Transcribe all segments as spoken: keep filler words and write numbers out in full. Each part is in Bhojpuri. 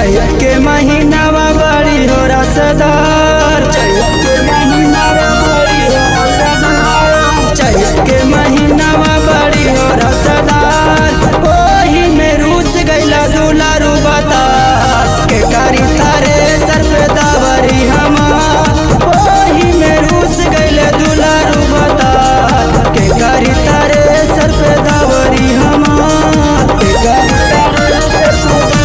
चैत के महीनावा बड़ी हो रसदार, चैत के महीनावा बड़ी हो रसदार, चैत के महीनावा बड़ी हो रसदार। ओही में रूस गइला दुलारू बता के करी तारे सर पे दावरी हमार। ओही में रूस गइले दुलारू बता के करी तारे सर पे दावरी हमार, के करी तारे सर पे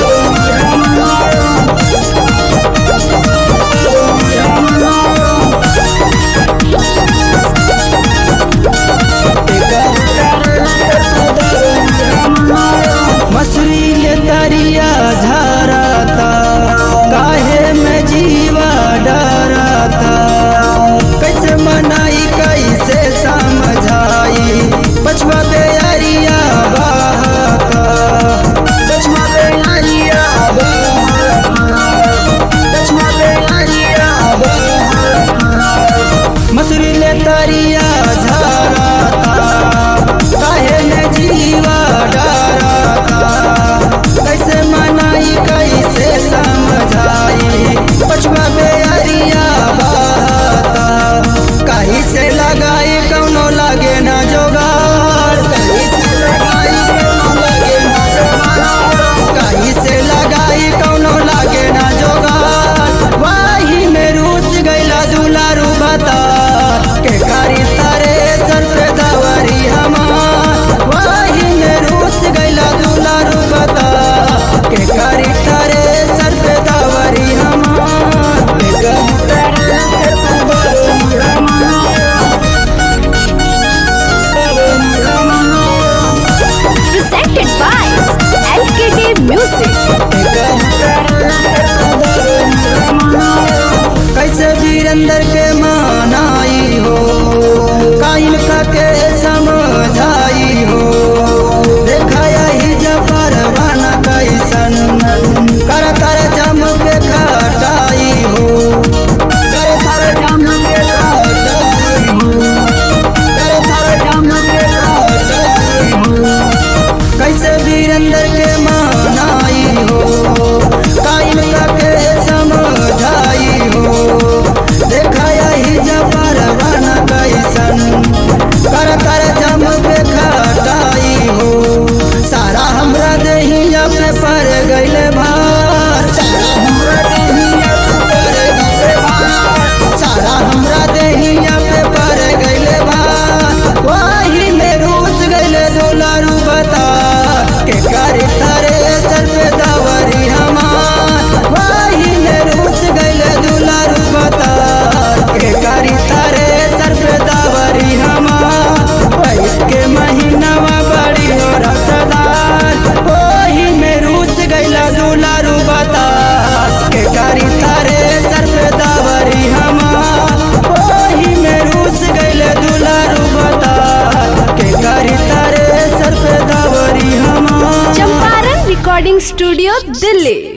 मसूरी ले तरिया झरता, काहे में जीवा डरता। कैसे मनाई कैसे समझाई, पछुआ बेअरिया बहता, पछुआ बेअरिया बहता, पछुआ बेअरिया बहता। मसूरी ले तरिया झरता, काहे में जीवा डरता। कैसे मनाई कैसे समझाई, पछुआ बेअरिया बहता। कहीं से लगाई कौनो लगे ना जोगाड़, कहीं से लगाई कौनो लगे ना जोगाड़, कहीं से लगाई कौनो लगे ना जोगाड़। वही में रूस गइला दुलारू बता के करी तारे सर पे दावरी हमार। वही में रूस गइला दुलारू बता के करी तारे सर पे दावरी हमार, के करी तारे सर पे दावरी हमार, दावरी हमार। Presented by L K D Music. कैसे वीरेंद्र के मानाई हो, काइन का के समझाई हो। देखा यही जब परवाना कैसन कर कर जम के खटाई हो, कर कर जम के खटाई हो, कर कर जम के खटाई हो। कैसे वीरेंद्र के मानाई हो, काइन का के समझाई हो। देखा यही जब परवाना कैसन कर कर जम पे खटाई हो। सारा हमरा देहिया पे पर गइले भार, सारा हमरा देहिया पे पर गइले भार, सारा हमरा देहिया पे पर गइले भार। वही में रूस गइले दुलारू बता के करी तारे सर पे दावरी हमार। वही में रूस गइले दुलारू बता के करी तारे सर पे दावरी हमार। चैत के महीनावा बड़ी हो रसदार, ओही में रूस गइला दुलारू बता के करी तारे सर पे दावरी हमार। ओही में रूस गइले दुलारू बता के करी तारे सर पे दावरी हमार। Champaran Recording Studio, Delhi.